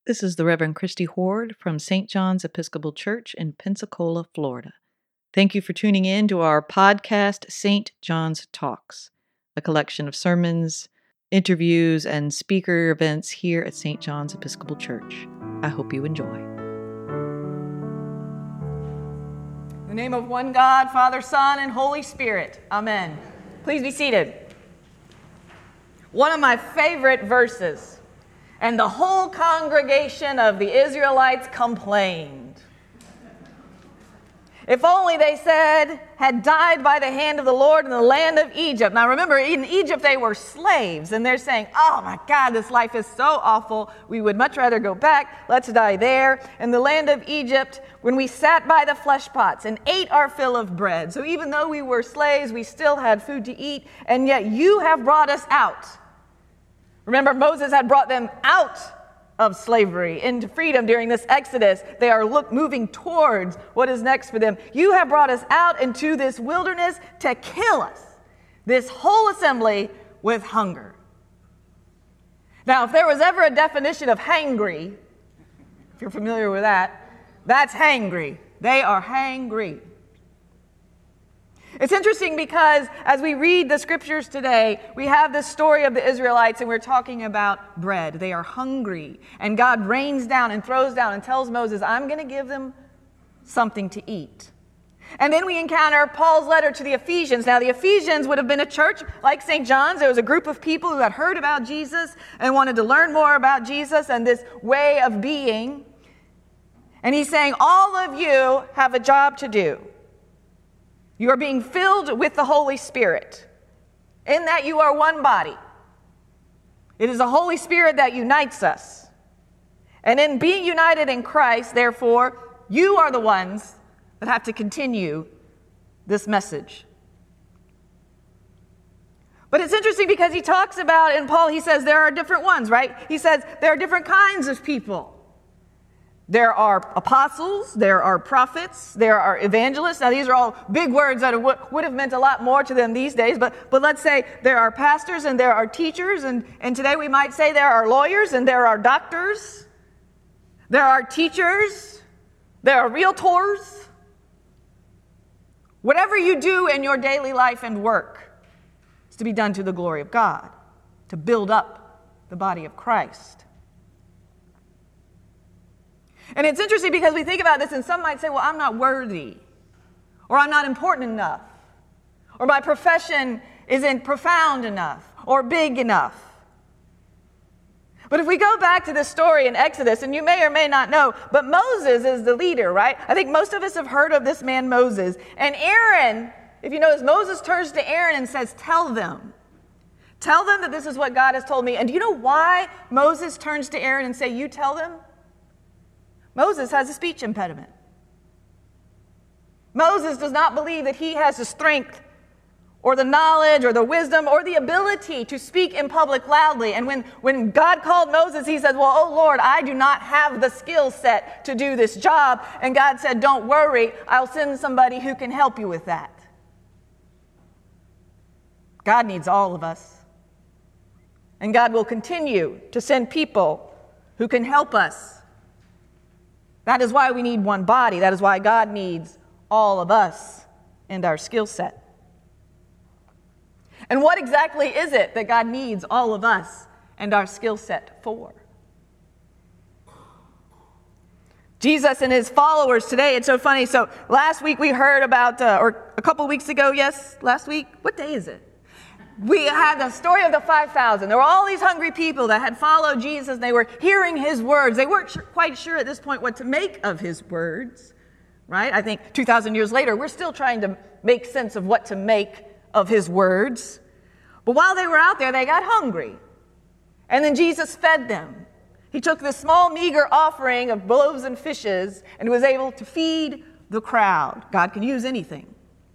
This is the Reverend Christy Horde from St. John's Episcopal Church in Pensacola, Florida. Thank you for tuning in to our podcast, St. John's Talks, a collection of sermons, interviews, and speaker events here at St. John's Episcopal Church. I hope you enjoy. In the name of one God, Father, Son, and Holy Spirit. Amen. Please be seated. One of my favorite verses. And the whole congregation of the Israelites complained. If only, they said, had died by the hand of the Lord in the land of Egypt. Now remember, in Egypt they were slaves, and they're saying, oh my God, this life is so awful. We would much rather go back. Let's die there. In the land of Egypt, when we sat by the flesh pots and ate our fill of bread. So even though we were slaves, we still had food to eat, and yet you have brought us out. Remember, Moses had brought them out of slavery into freedom during this Exodus. They are moving towards what is next for them. You have brought us out into this wilderness to kill us, this whole assembly, with hunger. Now, if there was ever a definition of hangry, if you're familiar with that, that's hangry. They are hangry. It's interesting because as we read the scriptures today, we have this story of the Israelites and we're talking about bread. They are hungry, and God rains down and throws down and tells Moses, I'm going to give them something to eat. And then we encounter Paul's letter to the Ephesians. Now, the Ephesians would have been a church like St. John's. There was a group of people who had heard about Jesus and wanted to learn more about Jesus and this way of being. And he's saying, all of you have a job to do. You are being filled with the Holy Spirit, in that you are one body. It is the Holy Spirit that unites us. And in being united in Christ, therefore, you are the ones that have to continue this message. But it's interesting because he talks about, in Paul, he says there are different ones, right? He says there are different kinds of people. There are apostles, there are prophets, there are evangelists. Now, these are all big words that would have meant a lot more to them these days, but let's say there are pastors and there are teachers, and today we might say there are lawyers and there are doctors, there are teachers, there are realtors. Whatever you do in your daily life and work is to be done to the glory of God, to build up the body of Christ. And it's interesting because we think about this and some might say, well, I'm not worthy, or I'm not important enough, or my profession isn't profound enough or big enough. But if we go back to this story in Exodus, and you may or may not know, but Moses is the leader, right? I think most of us have heard of this man Moses. And Aaron, if you notice, Moses turns to Aaron and says, tell them that this is what God has told me. And do you know why Moses turns to Aaron and say, you tell them? Moses has a speech impediment. Moses does not believe that he has the strength or the knowledge or the wisdom or the ability to speak in public loudly. And when God called Moses, he said, well, oh Lord, I do not have the skill set to do this job. And God said, don't worry, I'll send somebody who can help you with that. God needs all of us. And God will continue to send people who can help us. That is why we need one body. That is why God needs all of us and our skill set. And what exactly is it that God needs all of us and our skill set for? Jesus and his followers today, it's so funny. So last week we heard about, or a couple weeks ago, yes, last week, what day is it? We had the story of the 5,000. There were all these hungry people that had followed Jesus, and they were hearing his words. They weren't quite sure at this point what to make of his words, right? I think 2,000 years later, we're still trying to make sense of what to make of his words. But while they were out there, they got hungry. And then Jesus fed them. He took this small, meager offering of loaves and fishes and was able to feed the crowd. God can use anything.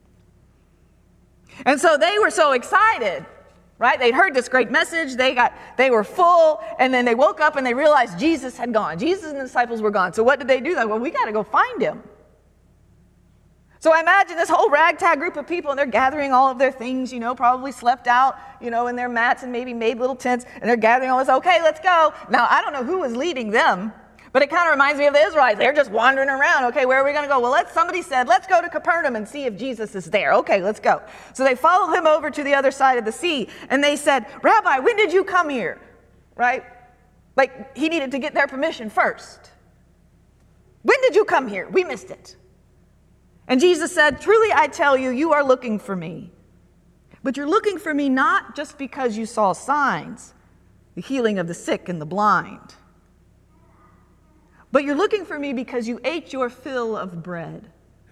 And so they were so excited, right? They'd heard this great message. They were full, and then they woke up and they realized Jesus had gone. Jesus and the disciples were gone. So what did they do? Well, we got to go find him. So I imagine this whole ragtag group of people, and they're gathering all of their things, probably slept out, in their mats and maybe made little tents, and they're gathering all this, okay, let's go. Now, I don't know who was leading them, but it kind of reminds me of the Israelites. They're just wandering around. Okay, where are we going to go? Well, somebody said, let's go to Capernaum and see if Jesus is there. Okay, let's go. So they followed him over to the other side of the sea, and they said, Rabbi, when did you come here? Right? Like, he needed to get their permission first. When did you come here? We missed it. And Jesus said, truly I tell you, you are looking for me. But you're looking for me not just because you saw signs, the healing of the sick and the blind. But you're looking for me because you ate your fill of bread.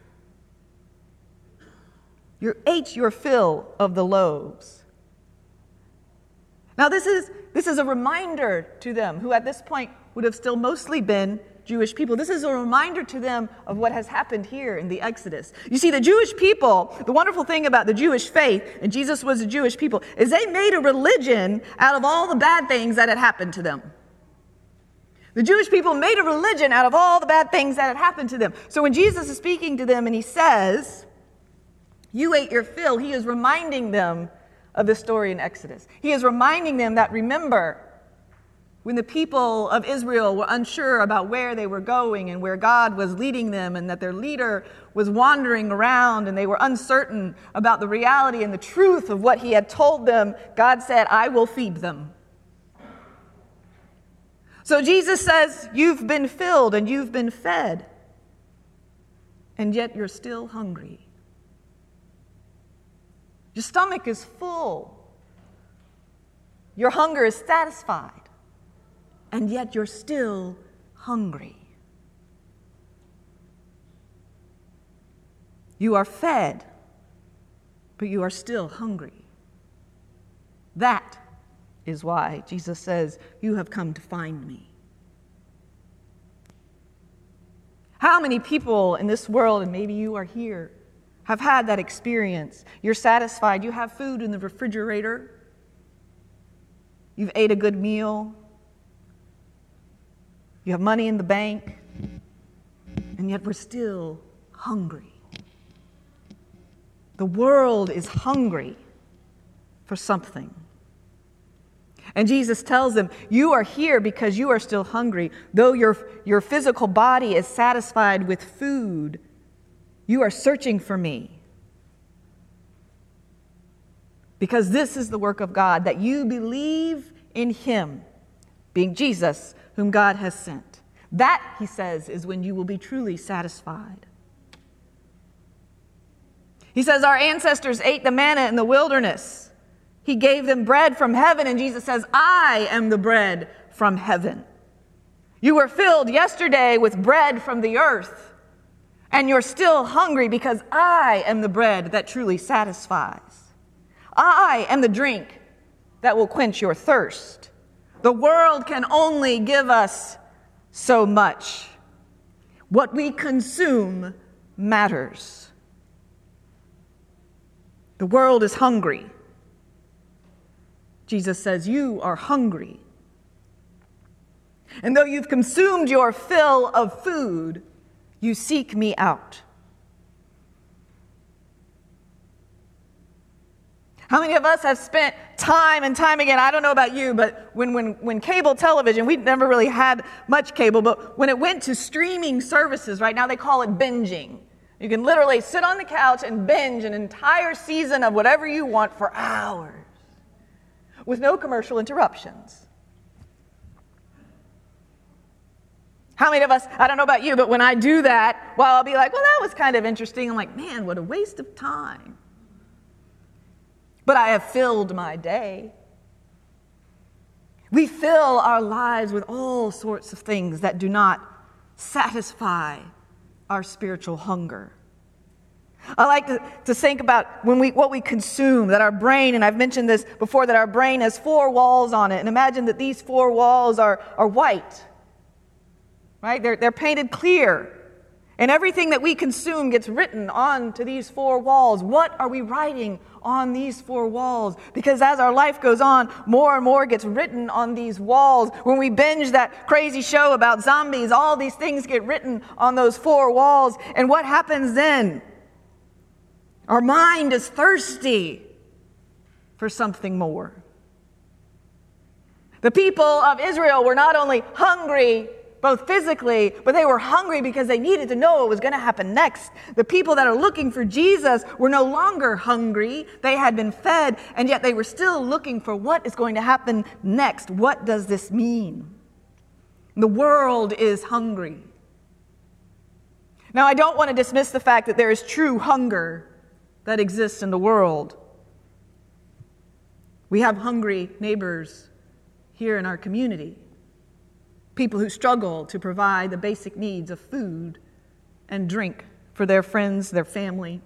You ate your fill of the loaves. Now this is a reminder to them, who at this point would have still mostly been Jewish people. This is a reminder to them of what has happened here in the Exodus. You see, the Jewish people, the wonderful thing about the Jewish faith, and Jesus was a Jewish people, is they made a religion out of all the bad things that had happened to them. The Jewish people made a religion out of all the bad things that had happened to them. So when Jesus is speaking to them and he says, you ate your fill, he is reminding them of the story in Exodus. He is reminding them that, remember, when the people of Israel were unsure about where they were going and where God was leading them, and that their leader was wandering around and they were uncertain about the reality and the truth of what he had told them, God said, I will feed them. So Jesus says, you've been filled and you've been fed, and yet you're still hungry. Your stomach is full. Your hunger is satisfied. And yet you're still hungry. You are fed, but you are still hungry. That is why Jesus says, you have come to find me. How many people in this world, and maybe you are here, have had that experience? You're satisfied. You have food in the refrigerator. You've ate a good meal. You have money in the bank, and yet we're still hungry. The world is hungry for something. And Jesus tells them, you are here because you are still hungry. Though your physical body is satisfied with food, you are searching for me. Because this is the work of God, that you believe in him, being Jesus, whom God has sent. That, he says, is when you will be truly satisfied. He says our ancestors ate the manna in the wilderness. He gave them bread from heaven, and Jesus says, I am the bread from heaven. You were filled yesterday with bread from the earth, and you're still hungry because I am the bread that truly satisfies. I am the drink that will quench your thirst. The world can only give us so much. What we consume matters. The world is hungry. Jesus says, you are hungry. And though you've consumed your fill of food, you seek me out. How many of us have spent time and time again, I don't know about you, but when cable television, we never really had much cable, but when it went to streaming services, right now they call it binging. You can literally sit on the couch and binge an entire season of whatever you want for hours with no commercial interruptions. How many of us, I don't know about you, but when I do that, well, I'll be like, well, that was kind of interesting. I'm like, man, what a waste of time. But I have filled my day. We fill our lives with all sorts of things that do not satisfy our spiritual hunger. I like to think about what we consume, that our brain, and I've mentioned this before, that our brain has 4 walls on it. And imagine that these 4 walls are white, right? They're painted clear. And everything that we consume gets written onto these 4 walls. What are we writing on these 4 walls? Because as our life goes on, more and more gets written on these walls. When we binge that crazy show about zombies, all these things get written on those 4 walls. And what happens then? Our mind is thirsty for something more. The people of Israel were not only hungry, both physically, but they were hungry because they needed to know what was going to happen next. The people that are looking for Jesus were no longer hungry. They had been fed, and yet they were still looking for what is going to happen next. What does this mean? The world is hungry. Now, I don't want to dismiss the fact that there is true hunger that exists in the world. We have hungry neighbors here in our community, people who struggle to provide the basic needs of food and drink for their friends, their family.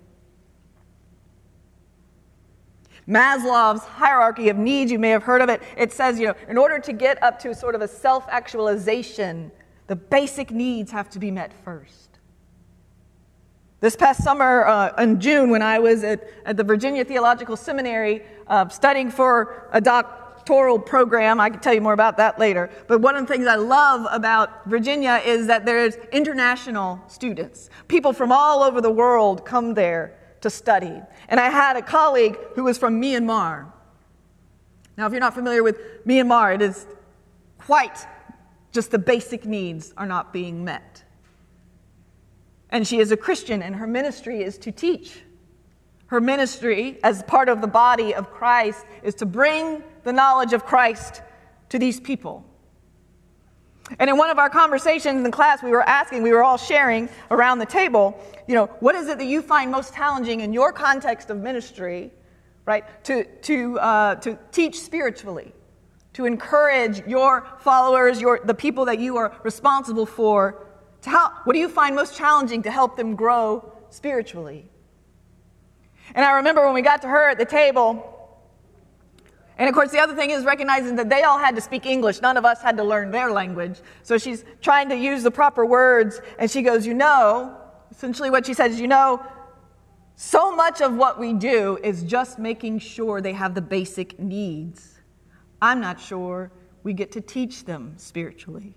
Maslow's hierarchy of needs, you may have heard of it. It says, in order to get up to sort of a self-actualization, the basic needs have to be met first. This past summer, in June, when I was at the Virginia Theological Seminary studying for a doctoral program, I can tell you more about that later, but one of the things I love about Virginia is that there's international students. People from all over the world come there to study. And I had a colleague who was from Myanmar. Now, if you're not familiar with Myanmar, it is quite just the basic needs are not being met. And she is a Christian, and her ministry is to teach. Her ministry, as part of the body of Christ, is to bring the knowledge of Christ to these people. And in one of our conversations in class, we were all sharing around the table, what is it that you find most challenging in your context of ministry, right? To teach spiritually, to encourage your followers, the people that you are responsible for. What do you find most challenging to help them grow spiritually? And I remember when we got to her at the table, and of course the other thing is recognizing that they all had to speak English. None of us had to learn their language. So she's trying to use the proper words, and she goes, essentially what she says is, so much of what we do is just making sure they have the basic needs. I'm not sure we get to teach them spiritually.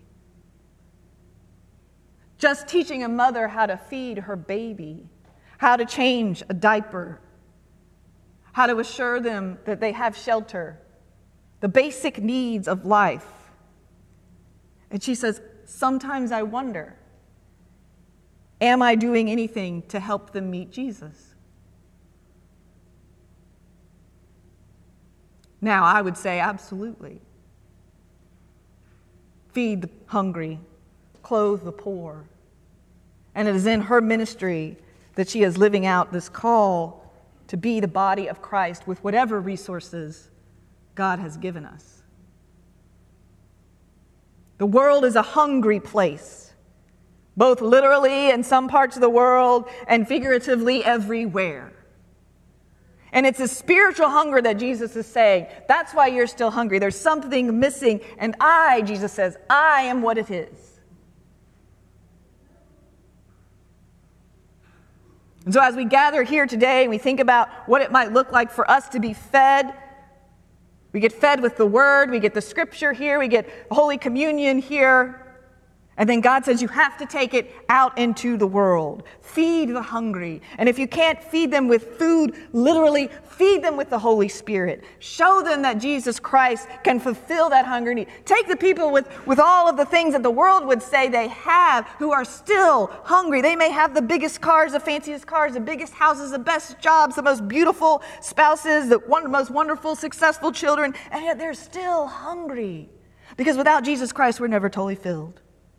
Just teaching a mother how to feed her baby, how to change a diaper, how to assure them that they have shelter, the basic needs of life. And she says, sometimes I wonder, am I doing anything to help them meet Jesus? Now, I would say absolutely. Feed the hungry, clothe the poor. And it is in her ministry that she is living out this call to be the body of Christ with whatever resources God has given us. The world is a hungry place, both literally in some parts of the world and figuratively everywhere. And it's a spiritual hunger that Jesus is saying, that's why you're still hungry. There's something missing, and Jesus says, I am what it is. And so as we gather here today and we think about what it might look like for us to be fed, we get fed with the Word, we get the Scripture here, we get Holy Communion here, and then God says you have to take it out into the world. Feed the hungry. And if you can't feed them with food, literally feed them with the Holy Spirit. Show them that Jesus Christ can fulfill that hunger need. Take the people with all of the things that the world would say they have who are still hungry. They may have the biggest cars, the fanciest cars, the biggest houses, the best jobs, the most beautiful spouses, the most wonderful, successful children, and yet they're still hungry. Because without Jesus Christ, we're never totally filled.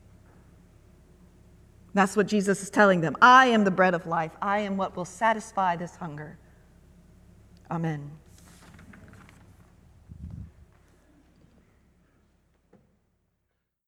That's what Jesus is telling them. I am the bread of life. I am what will satisfy this hunger. Amen.